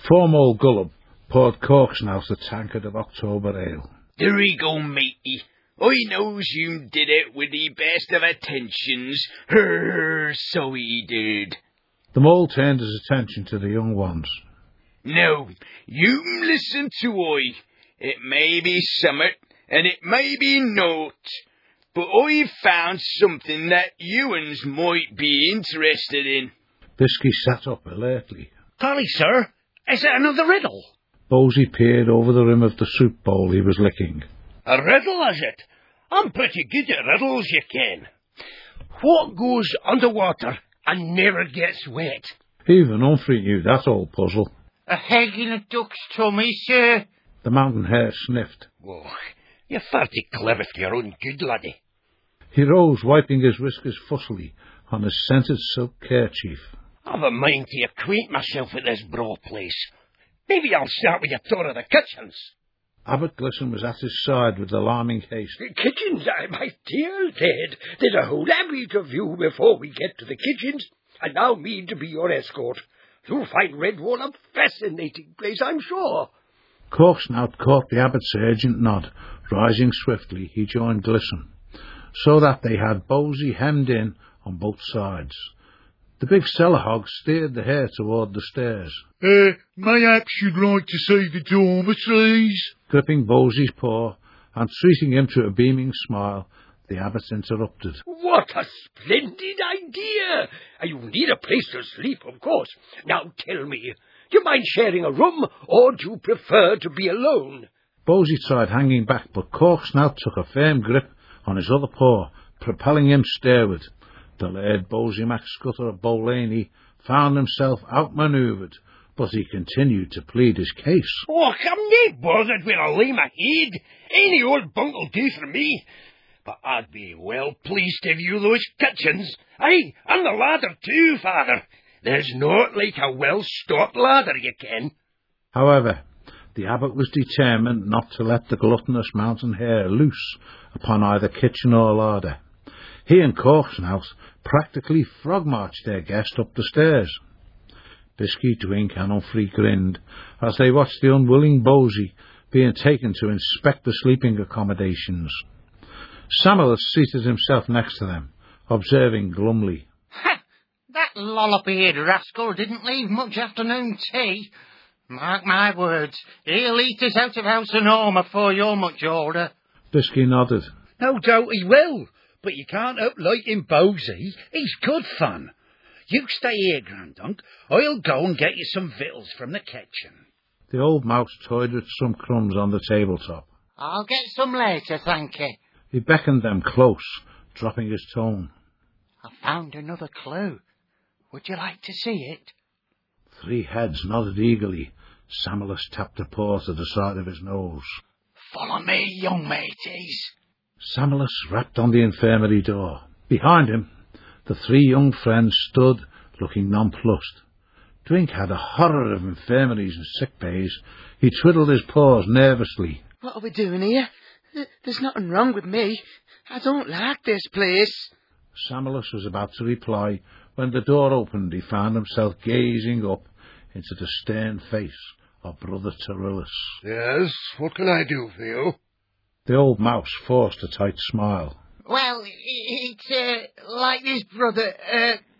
Form old Gullum poured corks out a tankard of October ale. There we go, matey. I knows you did it with the best of intentions. So he did. The mole turned his attention to the young ones. Now, you listen to I. It may be summat, and it may be naught, but I've found something that you-uns might be interested in. Bisky sat up alertly. Golly, sir, is it another riddle? Bosey peered over the rim of the soup bowl he was licking. A riddle, is it? I'm pretty good at riddles, you ken. What goes underwater and never gets wet? Even Humphrey knew that old puzzle. A heg in a duck's tummy, sir. The mountain hare sniffed. Oh, you're far too clever for your own good, laddie. He rose, wiping his whiskers fussily on his scented silk kerchief. I've a mind to acquaint myself with this broad place. Maybe I'll start with a tour of the kitchens. Abbot Glisson was at his side with alarming haste. The kitchens, my dear Ted. There's a whole abbey to view before we get to the kitchens, and now mean to be your escort. You'll find Redwall a fascinating place, I'm sure. Corksnout caught the abbot's urgent nod. Rising swiftly, he joined Glisson, so that they had Bosey hemmed in on both sides. The big cellar hog steered the hare toward the stairs. Mayhaps you'd like to see the dormitories? Gripping Bosey's paw and treating him to a beaming smile, the abbot interrupted. What a splendid idea! You need a place to sleep, of course. Now tell me, do you mind sharing a room, or do you prefer to be alone? Bosey tried hanging back, but Corksnout took a firm grip on his other paw, propelling him stairward. The laird Bosey MacScutter of Bolaney found himself outmanoeuvred, but he continued to plead his case. Oh, I'm nae bothered when I lay my head. Any old bunk'll do for me. But I'd be well pleased to view those kitchens. Aye, and the ladder too, father. There's naught like a well-stocked ladder, you ken. However, the abbot was determined not to let the gluttonous mountain hare loose upon either kitchen or larder. He and Corksnout practically frog-marched their guest up the stairs. Bisky, Twink and Humphrey grinned as they watched the unwilling Bosey being taken to inspect the sleeping accommodations. Samulus seated himself next to them, observing glumly. Ha! That lollop-eared rascal didn't leave much afternoon tea. Mark my words, he'll eat us out of house and home afore you're much older. Bisky nodded. No doubt he will, but you can't help liking Bosey. He's good fun. You stay here, Grandunk. I'll go and get you some victuals from the kitchen. The old mouse toyed with some crumbs on the tabletop. I'll get some later, thank you. He beckoned them close, dropping his tone. I found another clue. Would you like to see it? 3 heads nodded eagerly. Samulus tapped a paw to the side of his nose. Follow me, young mateys. Samulus rapped on the infirmary door. Behind him, the 3 young friends stood, looking nonplussed. Twink had a horror of infirmaries and sick bays. He twiddled his paws nervously. What are we doing here? There's nothing wrong with me. I don't like this place. Samulus was about to reply when the door opened. He found himself gazing up into the stern face of Brother Tyrillus. Yes, what can I do for you? The old mouse forced a tight smile. Well, it's like this, brother.